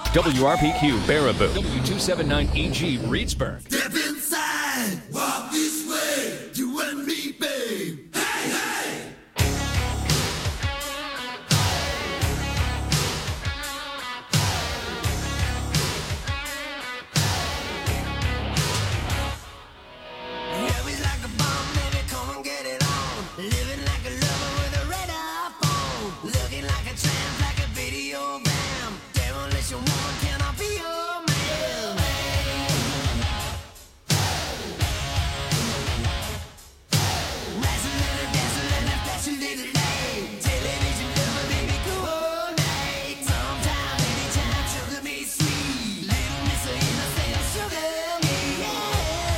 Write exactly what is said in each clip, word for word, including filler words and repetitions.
W R P Q Baraboo, W two seventy-nine E G Reedsburg. Step inside, walk this way, you and me, babe. Hey, hey! Yeah, we like a bomb, baby, come and get it on. Living like a lover with a radar phone. Looking like a tramp, like a video bam. Demolition woman, can I be your man? Rise a little, dance a little, flash a little light. Television lover, baby, cool night. Sometime, anytime, sugar me sweet. Little miss of innocent, sugar me, yeah.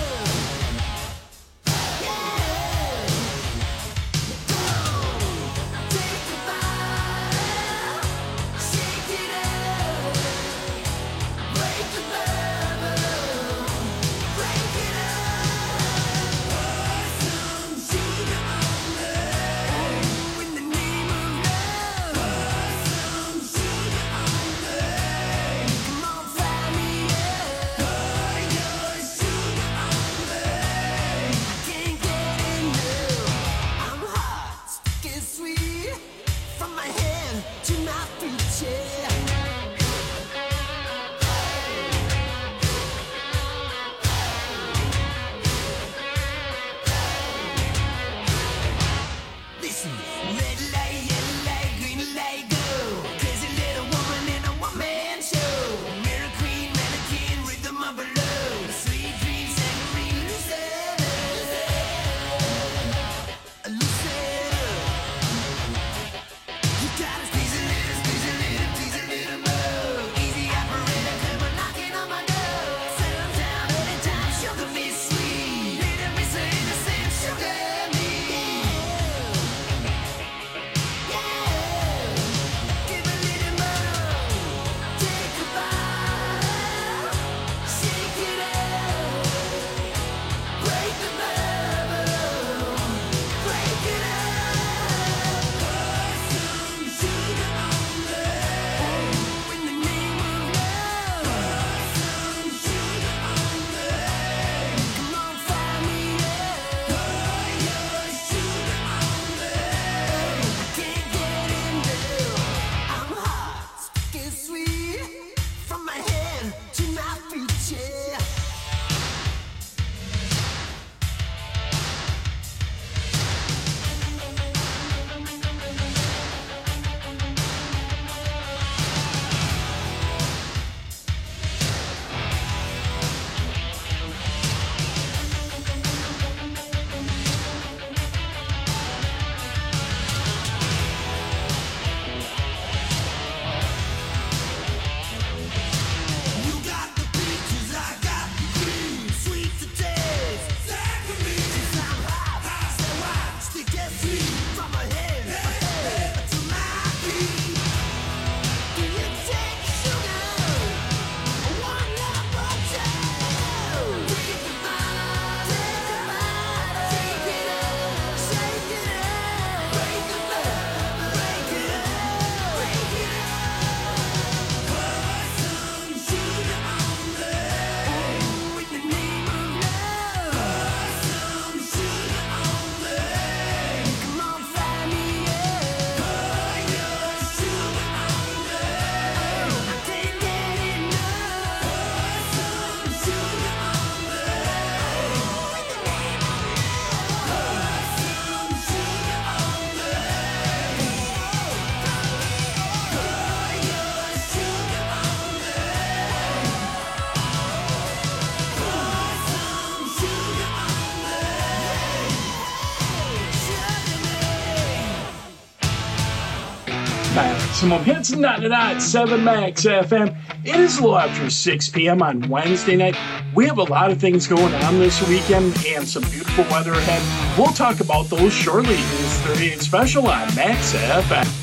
Maximum Hits ninety-nine point seven Max F M. It is a little after six p.m. on Wednesday night. We have a lot of things going on this weekend and some beautiful weather ahead. We'll talk about those shortly. It's thirty-eight Special on Max F M.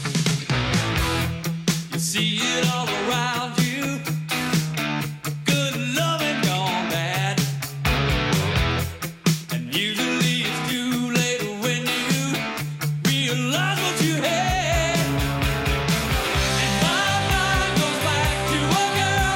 You see it all around you. Good loving gone bad. And usually it's too late when you realize what you had. And my mind goes back to a girl.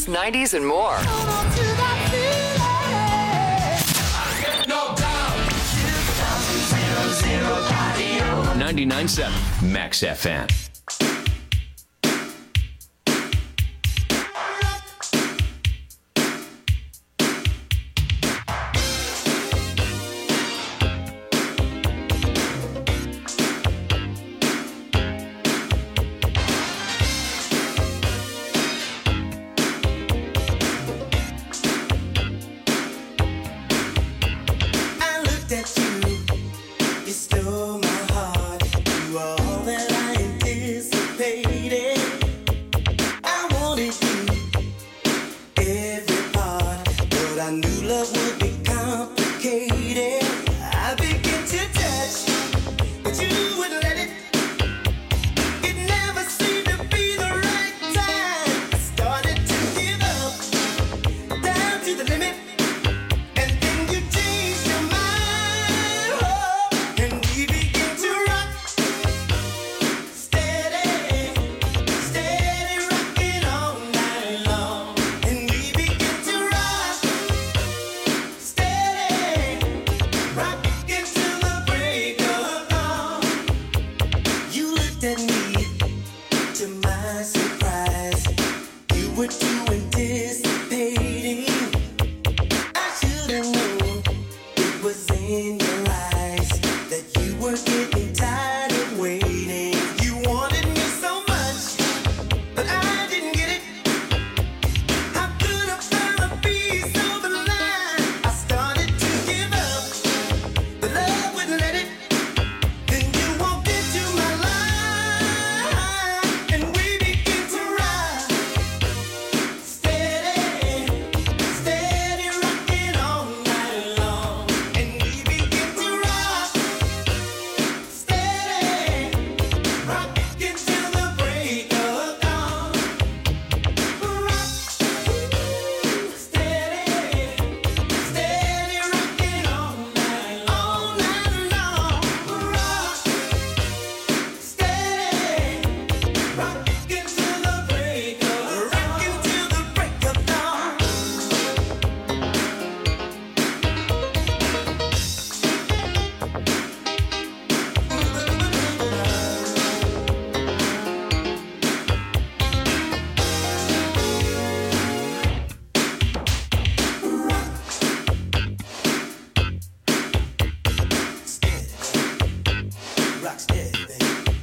eighties, nineties, and more. ninety-nine point seven Max F M. I looked at you, you stole my heart. You were all that I anticipated. I wanted you, every part, but I knew love would be complicated. I began to touch, but you wouldn't let it. It never seemed to be the right time. I started to give up, down to the limit. And then you changed your mind, oh, and we began to rock, steady, steady rocking all night long. And we began to rock, steady, rocking till the break of dawn. You looked at me, to my surprise, you were too anticipating. I should have known it was in your eyes that you were getting tired of waiting. You wanted me so much, but I didn't get it. How could I find a piece of the line? I started to give up, but love wouldn't let it. Then you walked into my life, and we began to ride, steady, steady rocking all night long. And we began to rock, steady, rocking till the break of dawn. Rock, steady, steady rocking all night, all night long. Rock, steady, rocking till the break of rocking till the break of dawn. Rock steady, baby.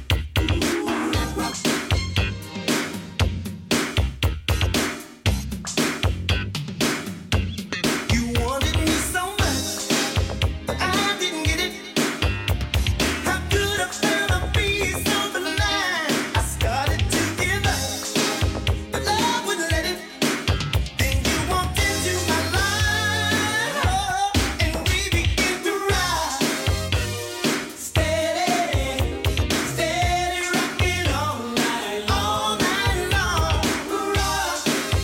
You wanted me so much, but I didn't get it. How could I find a piece of the line? I started to give up, but love wouldn't let it. Then you walked into my life, oh, and we began to ride, steady, steady rocking all night, all night long. Rock,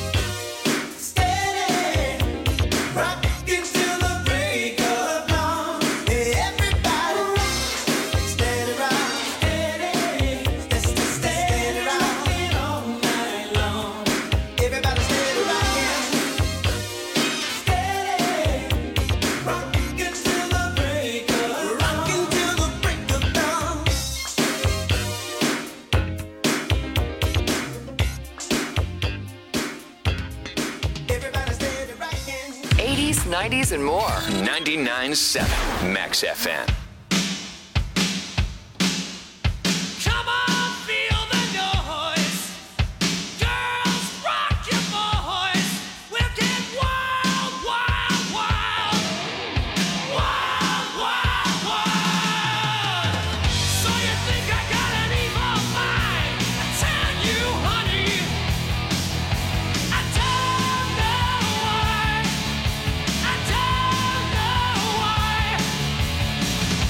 steady, rocking till the break of dawn. Everybody rock, steady rock, steady, steady, steady rocking all night long. Everybody steady rocking, steady, rocking till the break of, rocking till the break of dawn. Everybody steady rocking. eighties, nineties, and more. ninety-nine point seven Max F M. Come on, feel the noise. Girls, rock your boys. We'll get wild, wild, wild. Wild, wild, wild. So you think I got an evil mind? I tell you, honey, I don't know why. I don't know why.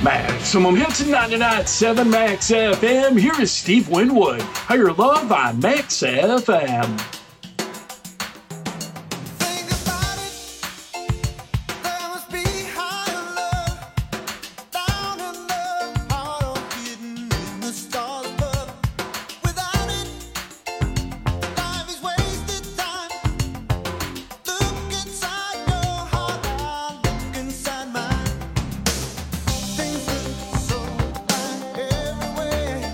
Maximum Hits at ninety-nine point seven Max F M. Here is Steve Winwood. Higher Love on Max F M. Think about it, there must be higher love down in the heart of hidden in the stars above. Without it, life is wasted time. Look inside your heart, I look inside mine. Things look so bad everywhere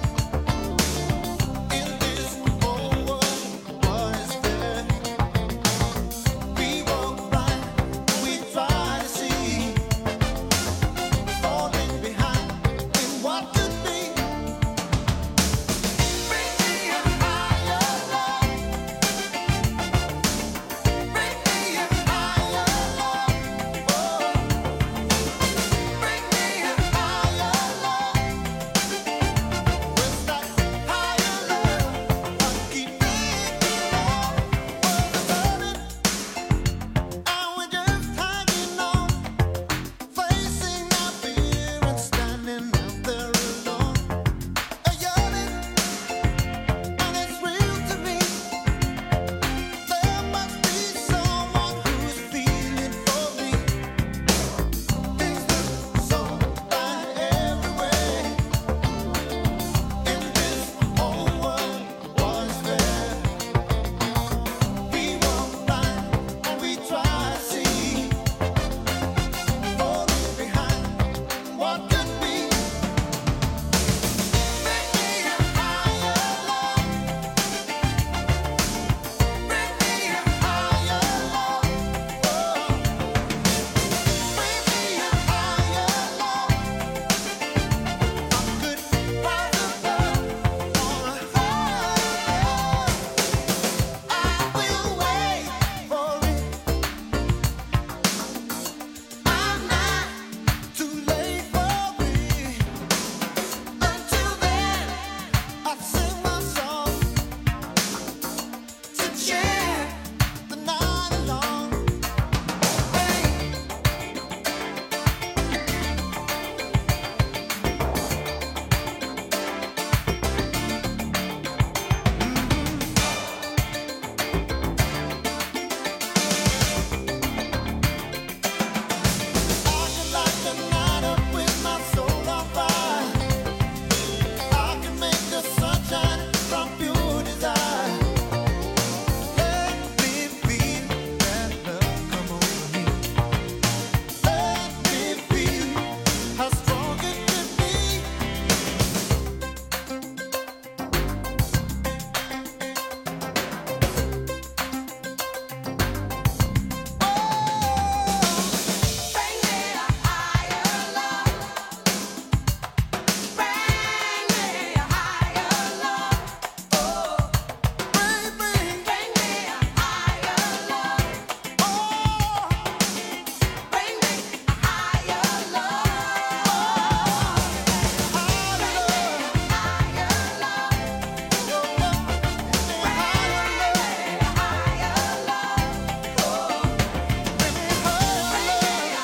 in this whole world. What is fair? We walk by, we try to see, falling behind in what could be. Bring me a higher love. Bring me a higher love. Oh, bring me a higher love. Where's that higher love? I keep thinking of above it. And we're just hanging on, facing our fear and standing out there alone. A yearning, and it's real to me. There must be someone who's feeling for me. Things look so bad everywhere in this whole world. What is fair? We walk by and we try to see, falling behind what could be. Bring me a higher love. Bring me a higher love. Oh, bring me a higher love. I could rise above on a higher love. I will wait for it. I'm not too late for it. Until then, I sing my song to cheer the night along. Hey. I can light the night up with my soul on fire. I can make the sunshine from pure desire. Let me feel that love come over me. Let me feel how strong it could be. Bring me a higher love. Bring me a higher love. Oh, bring, bring, bring me a higher love. Oh, bring me a higher love. Higher love, higher love. Your love, higher love, higher love. Oh, bring me higher love.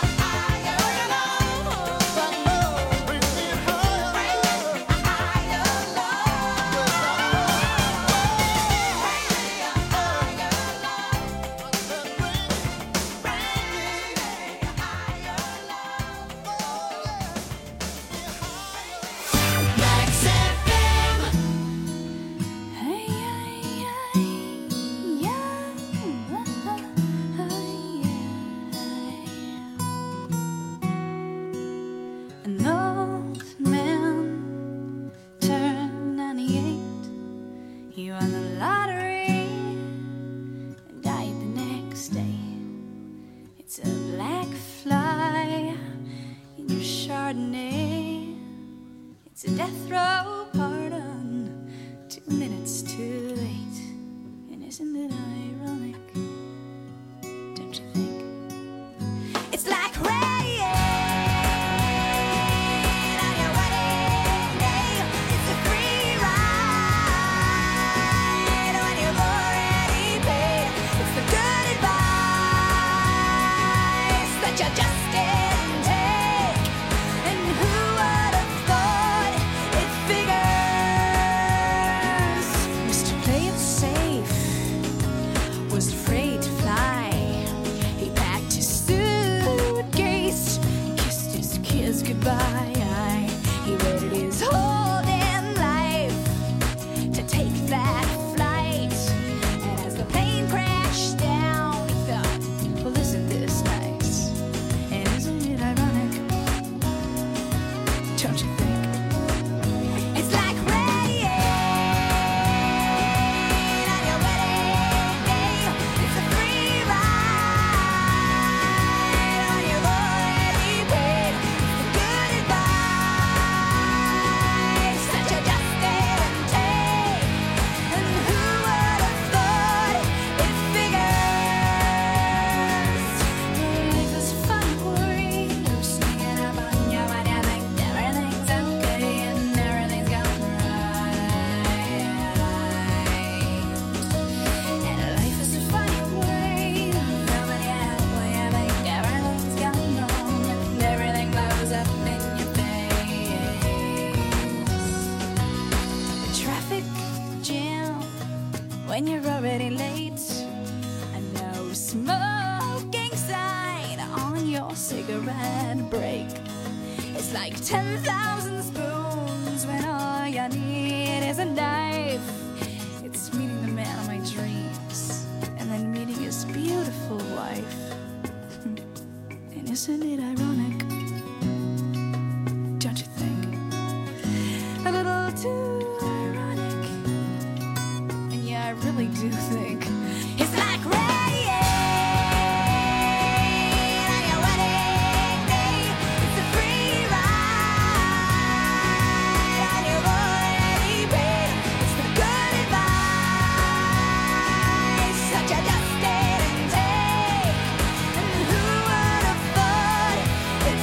That love, bring me higher love. Max F M. An old man turned ninety-eight. He won the lottery and died the next day. It's a black fly in your Chardonnay. It's a death row pardon, two minutes too late. And isn't it ironic? Don't you think? It's like rain on your wedding day. It's a free ride when you've already paid. It's the good advice that you just didn't take. And who cigarette break. It's like ten thousand spoons when all you need is a knife. It's meeting the man of my dreams and then meeting his beautiful wife. And isn't it ironic? Don't you think? A little too ironic. And yeah, I really do think it's like rain on your wedding day. It's a free ride on your already paid. It's the good advice that you just didn't take. And who would have thought it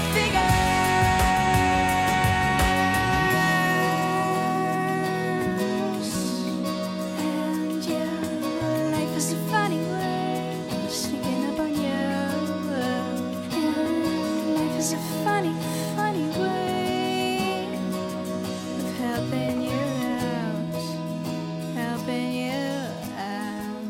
figures? And yeah, life is a funny way sneaking up on you. And life is a funny, funny way of helping you out, helping you out.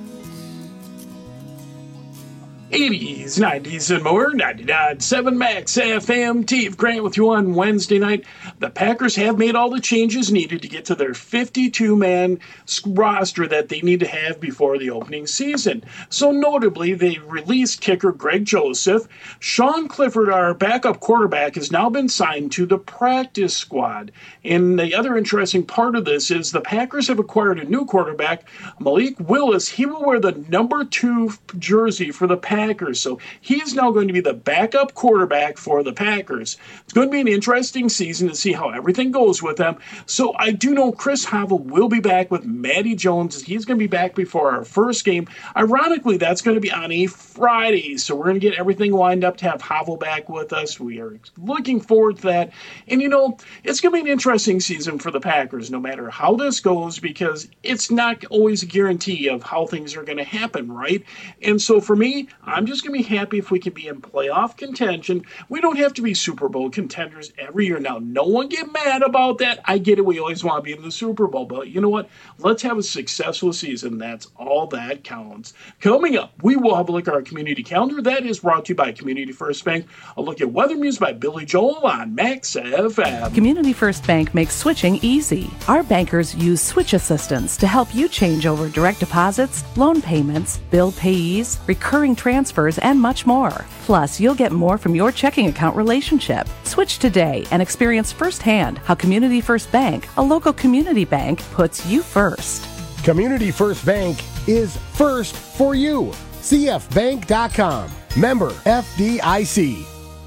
eighties, nineties, and more. ninety-nine point seven Max F M. Steve Grant with you on Wednesday night. The Packers have made all the changes needed to get to their fifty-two man roster that they need to have before the opening season. So notably, they released kicker Greg Joseph. Sean Clifford, our backup quarterback, has now been signed to the practice squad. And the other interesting part of this is the Packers have acquired a new quarterback, Malik Willis. He will wear the number two jersey for the Packers. So he is now going to be the backup quarterback for the Packers. It's going to be an interesting season to see how everything goes with them. So I do know Chris Havel will be back with Matty Jones. He's going to be back before our first game. Ironically, that's going to be on a Friday. So we're going to get everything lined up to have Havel back with us. We are looking forward to that. And you know, it's going to be an interesting season for the Packers, no matter how this goes, because it's not always a guarantee of how things are going to happen, right? And so for me, I'm just going to be happy if we can be in playoff contention. We don't have to be Super Bowl contenders every year. Now, no one get mad about that. I get it. We always want to be in the Super Bowl. But you know what? Let's have a successful season. That's all that counts. Coming up, we will have a look at our community calendar. That is brought to you by Community First Bank. A look at Weather News by Billy Joel on Max F M. Community First Bank makes switching easy. Our bankers use switch assistance to help you change over direct deposits, loan payments, bill payees, recurring transfers, and much more. Plus, you'll get more from your checking account relationship. Switch today and experience firsthand how Community First Bank, a local community bank, puts you first. Community First Bank is first for you. C F bank dot com. Member F D I C.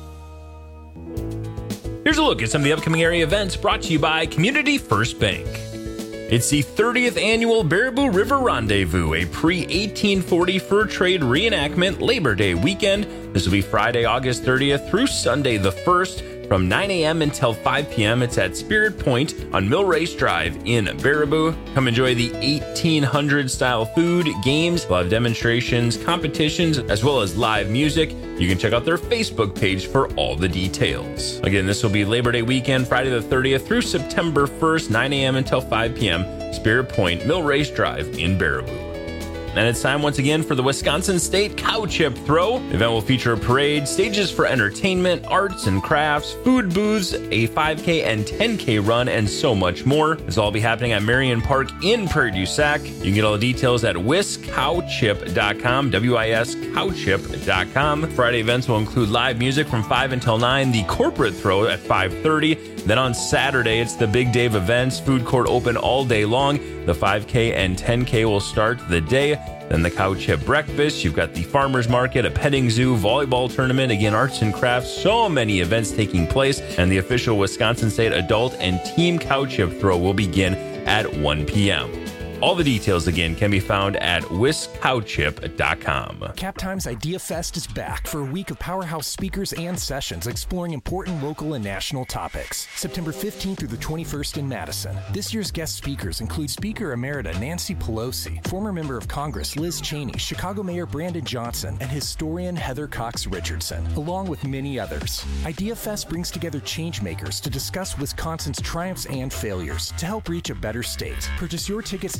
Here's a look at some of the upcoming area events brought to you by Community First Bank. It's the thirtieth annual Baraboo River Rendezvous, a pre-eighteen forty fur trade reenactment Labor Day weekend. This will be Friday, August thirtieth through Sunday the first from nine a.m. until five p.m. It's at Spirit Point on Mill Race Drive in Baraboo. Come enjoy the eighteen hundred style food, games, we'll have demonstrations, competitions, as well as live music. You can check out their Facebook page for all the details. Again, this will be Labor Day weekend, Friday the thirtieth through September first, nine a.m. until five p.m. Spirit Point, Mill Race Drive in Baraboo. And it's time once again for the Wisconsin State Cow Chip Throw. The event will feature a parade, stages for entertainment, arts and crafts, food booths, a five K and ten K run, and so much more. This will all be happening at Marion Park in Prairie du Sac. You can get all the details at wis cow chip dot com, W I S cow chip dot com. Friday events will include live music from five until nine, the corporate throw at five thirty. Then on Saturday, it's the Big Dave events, food court open all day long. The five K and ten K will start the day. Then the Cow Chip Breakfast. You've got the Farmers Market, a petting zoo, volleyball tournament, again, arts and crafts, so many events taking place. And the official Wisconsin State Adult and Team Cow Chip Throw will begin at one p.m. All the details, again, can be found at wis cow chip dot com. Captime's Idea Fest is back for a week of powerhouse speakers and sessions exploring important local and national topics. September fifteenth through the twenty-first in Madison. This year's guest speakers include Speaker Emerita Nancy Pelosi, former member of Congress Liz Cheney, Chicago Mayor Brandon Johnson, and historian Heather Cox Richardson, along with many others. Idea Fest brings together changemakers to discuss Wisconsin's triumphs and failures to help reach a better state. Purchase your tickets today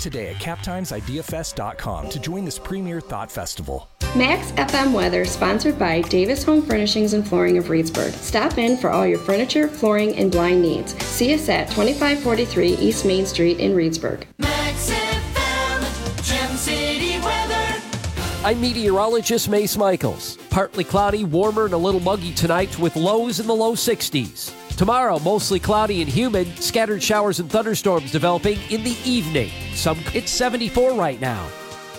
today at cap times idea fest dot com to join this premier thought festival. Max F M Weather, sponsored by Davis Home Furnishings and Flooring of Reedsburg. Stop in for all your furniture, flooring, and blind needs. See us at twenty-five forty-three East Main Street in Reedsburg. Max F M, Gem City weather. I'm meteorologist Mace Michaels. Partly cloudy, warmer, and a little muggy tonight with lows in the low sixties. Tomorrow, mostly cloudy and humid, scattered showers and thunderstorms developing in the evening. Some It's seventy-four right now.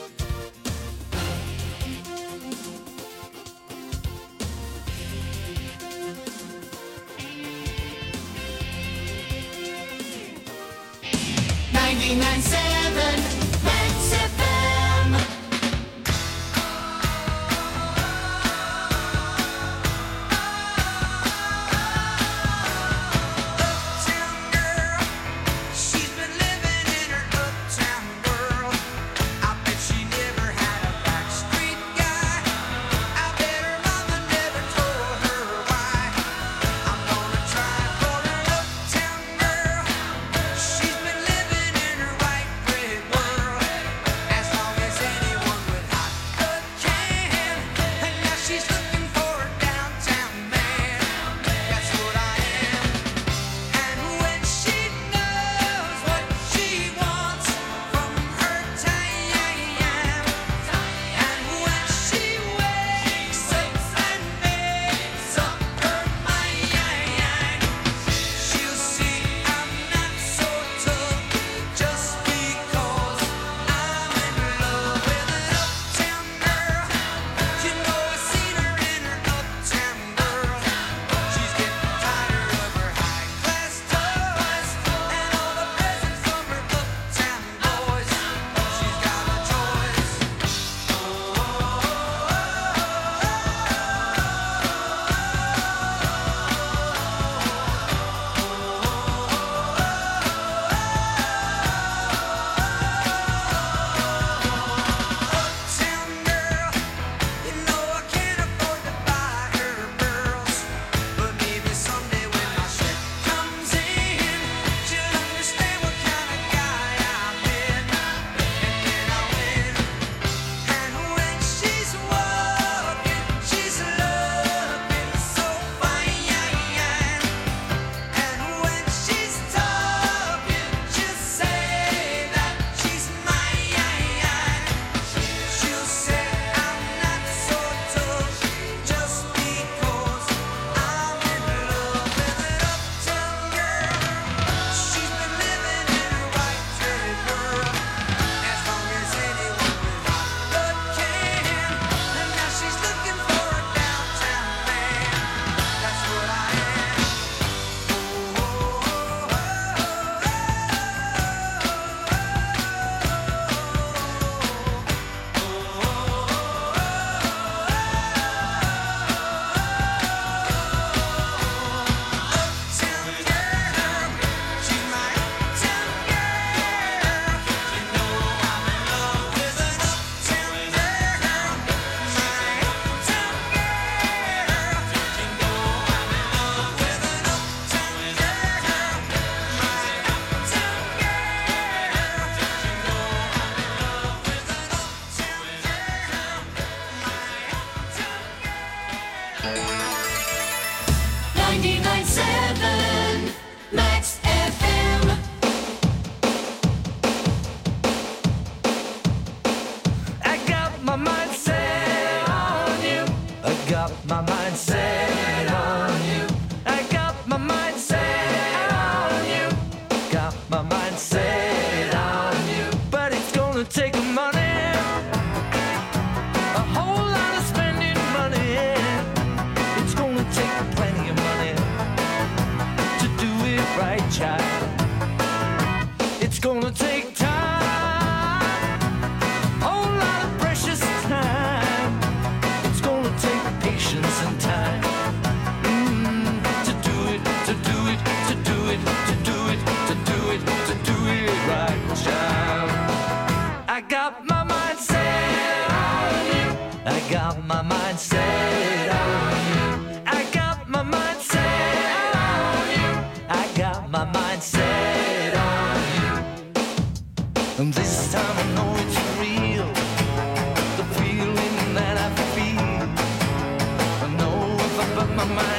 ninety-nine point seven Max F M. Uptown girl, she's been living in her uptown world. I bet she never had a backstreet guy. I bet her mother never told her why. I'm gonna try for an uptown girl. She's been living in her white bread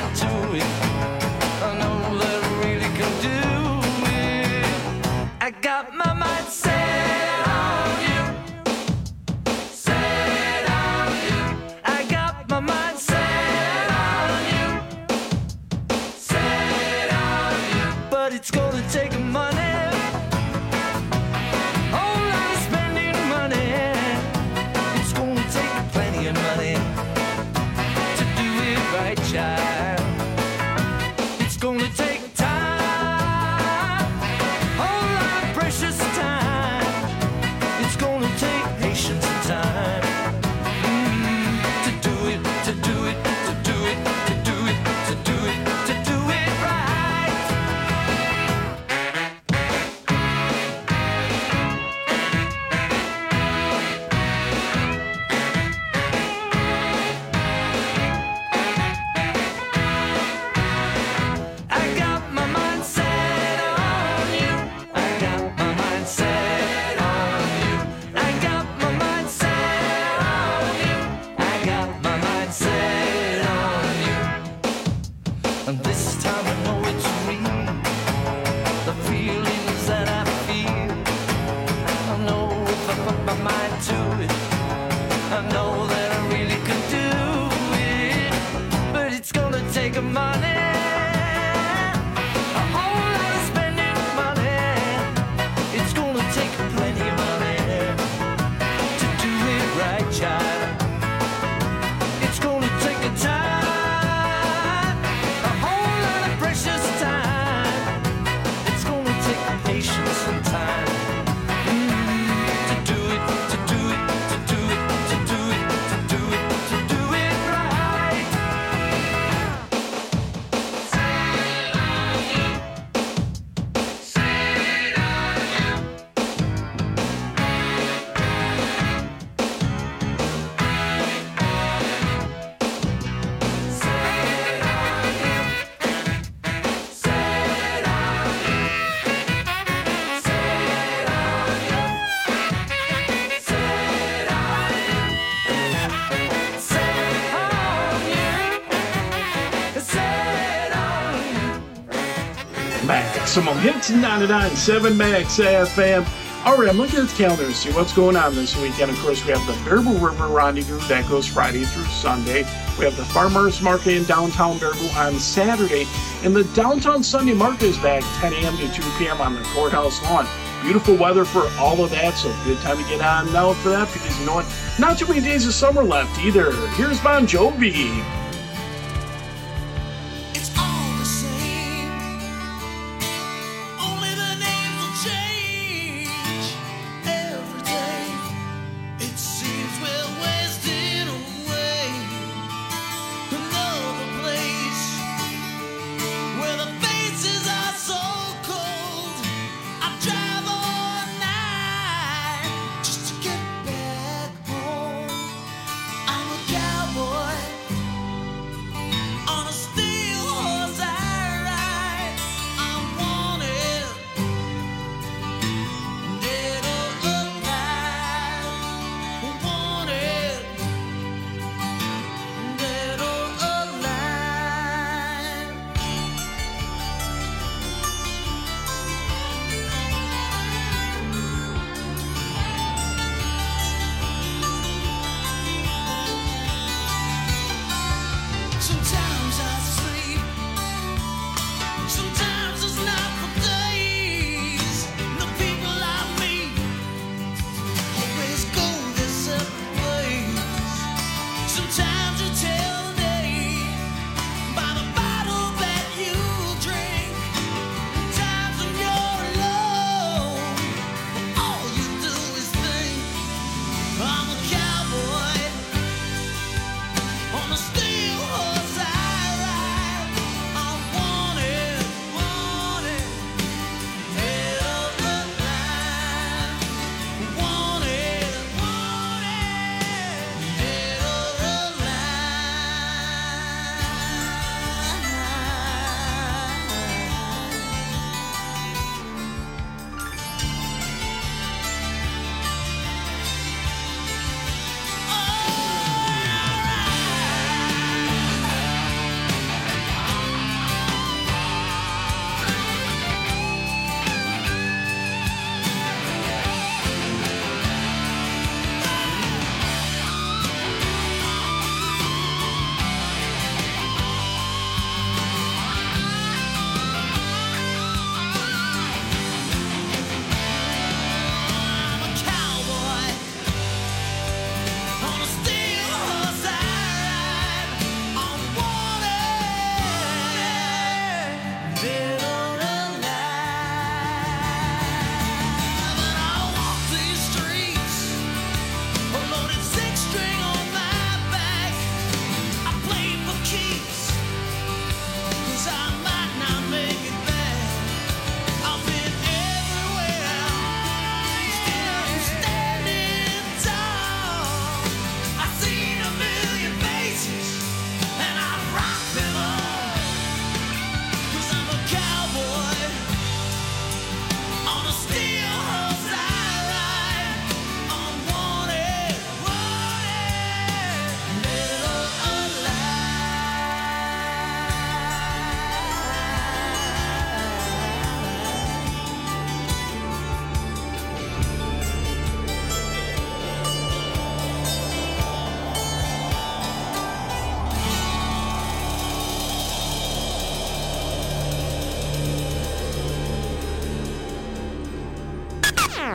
to it. I know that I really can do it. I got my mind set on you, set on you. I got my mind set on you, set on you. But it's gonna take money, whole lot of spending money. It's gonna take plenty of money to do it right, child. It's gonna take time, whole lot of precious time. It's gonna take patience and time mm, to do it, to do it, to do it, to do it, to do it, to do it right. I got my mind set on you. I got my mind set on you. I got my mind set on you. I got my mind set on you. And this time I know it's real. The feelings that I feel. I know if I put my mind to it, I know that I really can do it. But it's gonna take a money, a whole lot of spending money. It's gonna take plenty of money to do it right, child. It's gonna take a time, a whole lot of precious time. It's gonna take patience and time mm, to do it, to do it, to do it, to do it, to do it, to do it right. Maximum Hits ninety-nine point seven Max F M. All right, I'm looking at the calendar to see what's going on this weekend. Of course, we have the Baraboo River Rendezvous that goes Friday through Sunday. We have the Farmers Market in downtown Baraboo on Saturday. And the Downtown Sunday Market is back ten a.m. to two p.m. on the courthouse lawn. Beautiful weather for all of that, so good time to get on now for that because you know what? Not too many days of summer left either. Here's Bon Jovi. It's all the same. Only the names will change every day. It seems we're wasting away. Another place where the faces are so cold. I drive all night just to get back home. I'm a cowboy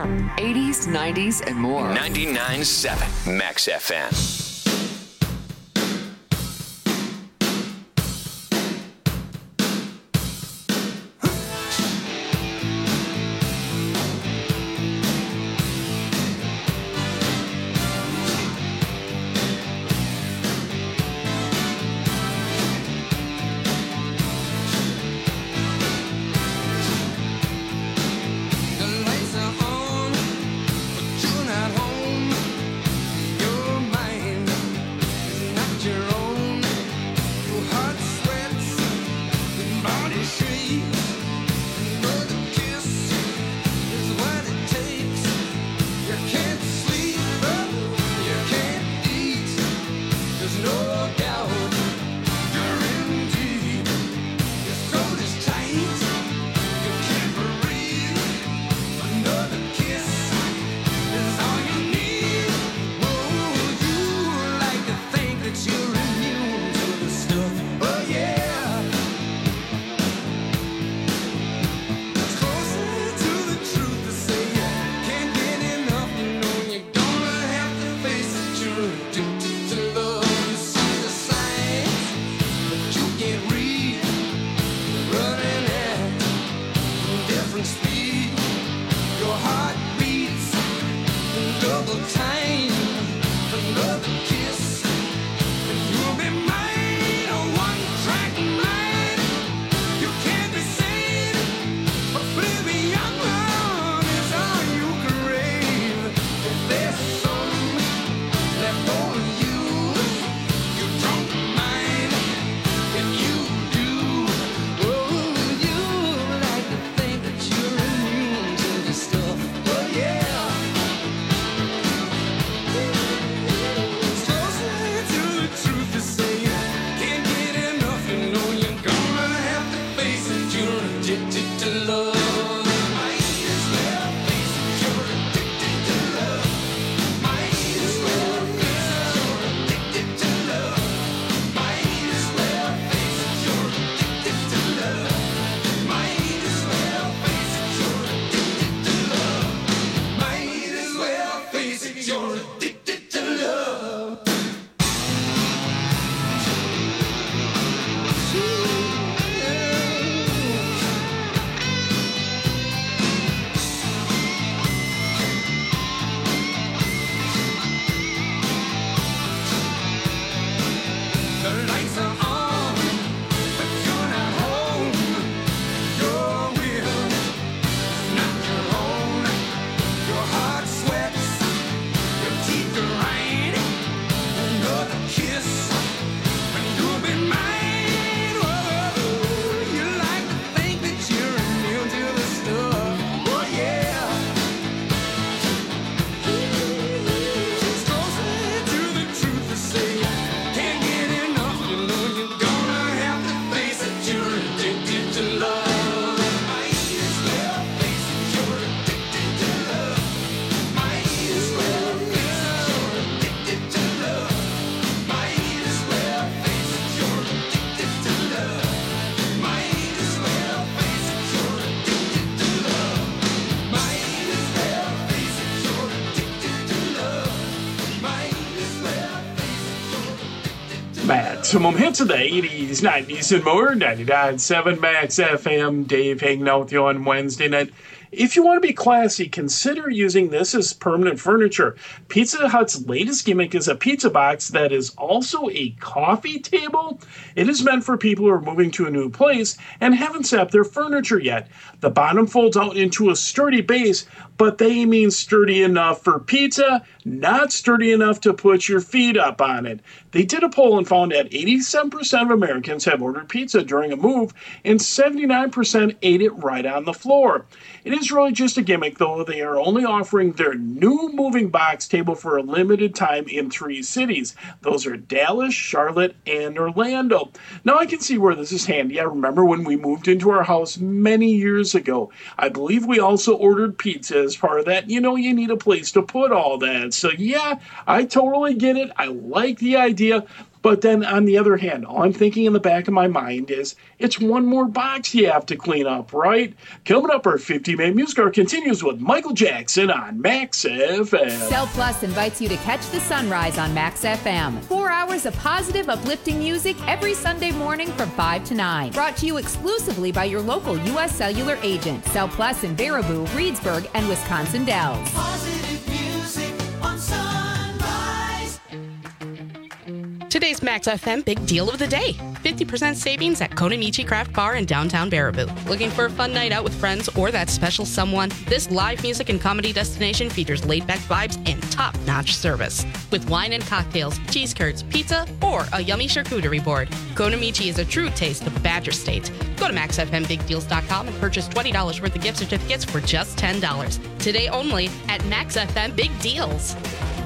more. eighties, nineties, and more. ninety-nine point seven Max F M. The lights are on, but you're not home. Your mind is not your own. Your heart sweats, your body shakes. Another kiss is what it takes. You can't sleep, you can't eat. There's no doubt you're in deep. Your soul is tight, you can't breathe. Another kiss is all you need. Oh, you like to think that you're immune to the stuff. Oh yeah. It's closer to the truth to say you can't get enough. You know you're gonna have to face it. You're addicted to love. You see the signs, but you can't read. You're running at a different speed. Your heart beats double time. Another kiss, and you'll be mine. A one-track mind. You can't be sane. Oblivion is all you crave. If there's some left over you, you don't mind. If you do, oh, you like to think that you're immune to the stuff. Oh yeah. It's closer to the truth to say you can't get enough. You know you're gonna have to face it. You're addicted to love. Might as well face it. You're addicted to love. Might as well face it. You're addicted to love. Might as well face it. You're addicted to love. Might as well face it. You're addicted to love. Might as well face it. You're addicted to love. The lights are on, but you're not home. Your will is not your own. Your heart sweats, your teeth grind. Another kiss, and you'll be mine. Whoa, you like to think that you're immune to the stuff. Oh yeah. It's closer to the truth to say you can't get enough. You know you're gonna have to face it. You're addicted to love. Might as well face it. You're addicted to love. Might as well face it. You're addicted to love. Might as well face it. You're addicted to love. Might as well face it. You're addicted to love. Might as well face it. You're addicted to love. Might as well face it. You're addicted to Maximum hits of the eighties, nineties, and more. ninety-nine point seven Max F M. Dave hanging out with you on Wednesday night. If you want to be classy, consider using this as permanent furniture. Pizza Hut's latest gimmick is a pizza box that is also a coffee table. It is meant for people who are moving to a new place and haven't set up their furniture yet. The bottom folds out into a sturdy base, but they mean sturdy enough for pizza, not sturdy enough to put your feet up on it. They did a poll and found that eighty-seven percent of Americans have ordered pizza during a move, and seventy-nine percent ate it right on the floor. It is really just a gimmick, though. They are only offering their new moving box table for a limited time in three cities. Those are Dallas, Charlotte, and Orlando. Now, I can see where this is handy. I remember when we moved into our house many years ago. I believe we also ordered pizza as part of that. You know, you need a place to put all that. So, yeah, I totally get it. I like the idea. But then on the other hand, all I'm thinking in the back of my mind is it's one more box you have to clean up, right? Coming up, our fifty-minute music hour continues with Michael Jackson on Max F M. Cell Plus invites you to catch the sunrise on Max F M. Four hours of positive, uplifting music every Sunday morning from five to nine. Brought to you exclusively by your local U S Cellular agent. Cell Plus in Baraboo, Reedsburg, and Wisconsin Dells. Positive music on Sunrise. Today's Max F M big deal of the day. fifty percent savings at Konamichi Craft Bar in downtown Baraboo. Looking for a fun night out with friends or that special someone? This live music and comedy destination features laid-back vibes and top-notch service. With wine and cocktails, cheese curds, pizza, or a yummy charcuterie board. Konamichi is a true taste of Badger State. Go to max f m big deals dot com and purchase twenty dollars worth of gift certificates for just ten dollars. Today only at Max F M Big Deals.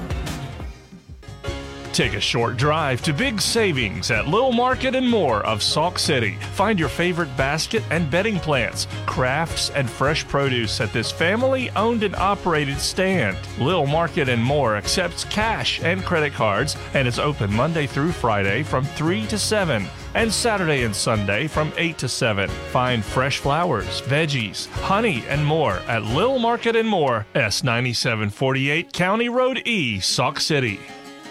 Take a short drive to big savings at Little Market and More of Sauk City. Find your favorite basket and bedding plants, crafts, and fresh produce at this family-owned and operated stand. Little Market and More accepts cash and credit cards and is open Monday through Friday from three to seven and Saturday and Sunday from eight to seven. Find fresh flowers, veggies, honey, and more at Little Market and More, S ninety-seven forty-eight County Road E, Sauk City.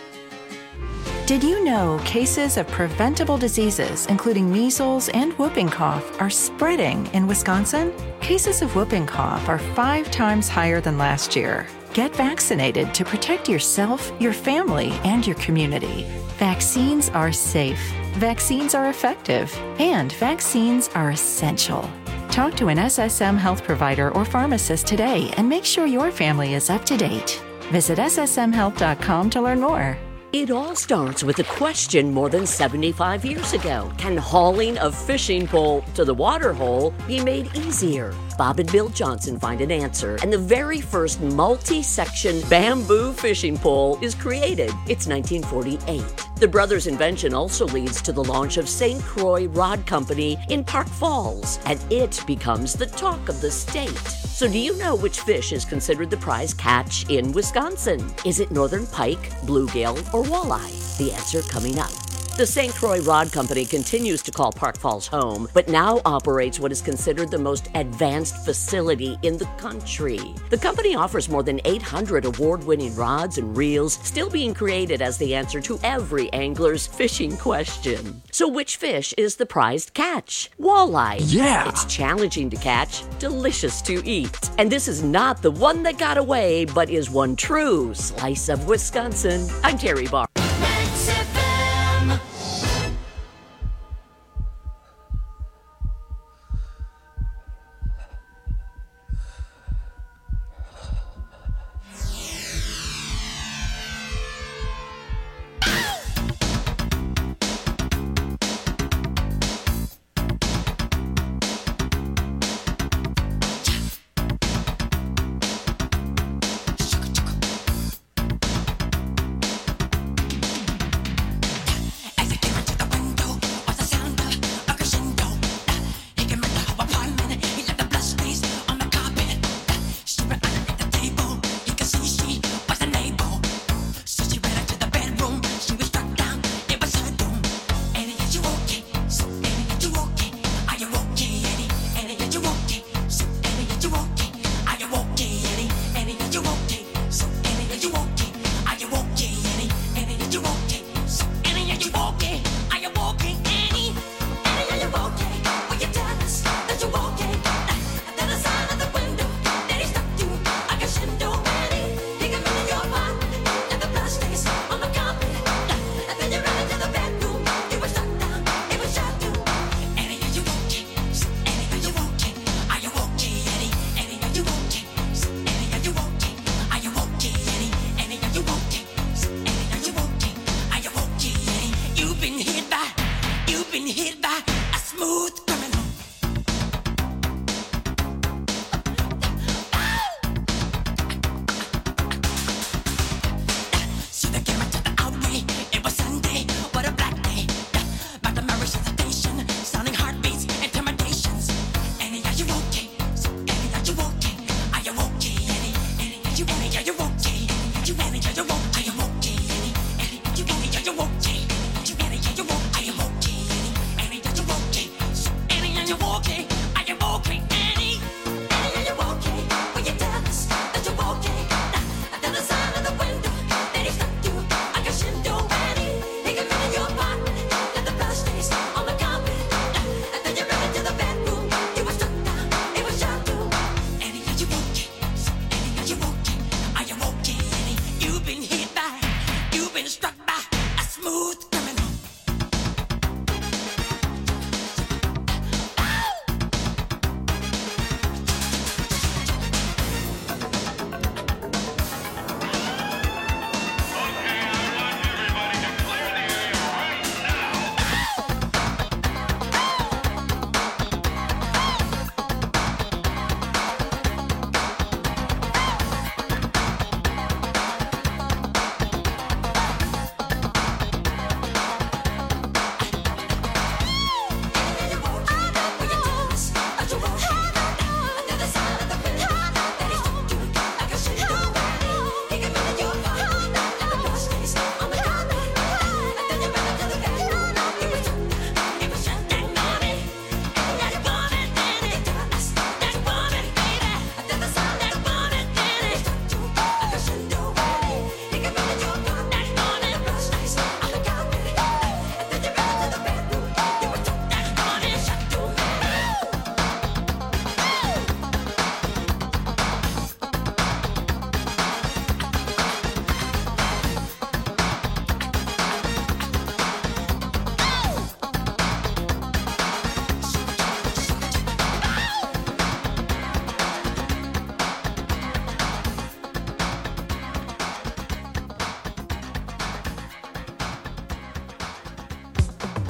Did you know cases of preventable diseases, including measles and whooping cough, are spreading in Wisconsin? Cases of whooping cough are five times higher than last year. Get vaccinated to protect yourself, your family, and your community. Vaccines are safe, vaccines are effective, and vaccines are essential. Talk to an S S M health provider or pharmacist today and make sure your family is up to date. Visit s s m health dot com to learn more. It all starts with a question more than seventy-five years ago. Can hauling a fishing pole to the water hole be made easier? Bob and Bill Johnson find an answer, and the very first multi-section bamboo fishing pole is created. It's nineteen forty-eight. The brothers' invention also leads to the launch of Saint Croix Rod Company in Park Falls, and it becomes the talk of the state. So do you know which fish is considered the prize catch in Wisconsin? Is it northern pike, bluegill, or walleye? The answer coming up. The Saint Croix Rod Company continues to call Park Falls home, but now operates what is considered the most advanced facility in the country. The company offers more than eight hundred award-winning rods and reels, still being created as the answer to every angler's fishing question. So which fish is the prized catch? Walleye. Yeah! It's challenging to catch, delicious to eat. And this is not the one that got away, but is one true slice of Wisconsin. I'm Terry Barr.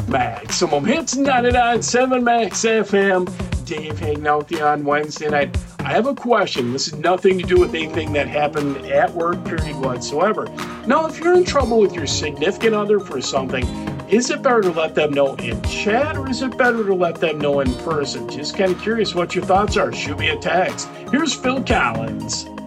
Maximum Hits ninety-nine point seven Max F M. Dave hanging out with you on Wednesday night. I have a question. This has nothing to do with anything that happened at work, period, whatsoever. Now, if you're in trouble with your significant other for something, is it better to let them know in chat or is it better to let them know in person? Just kind of curious what your thoughts are. Shoot me a text. Here's Phil Collins.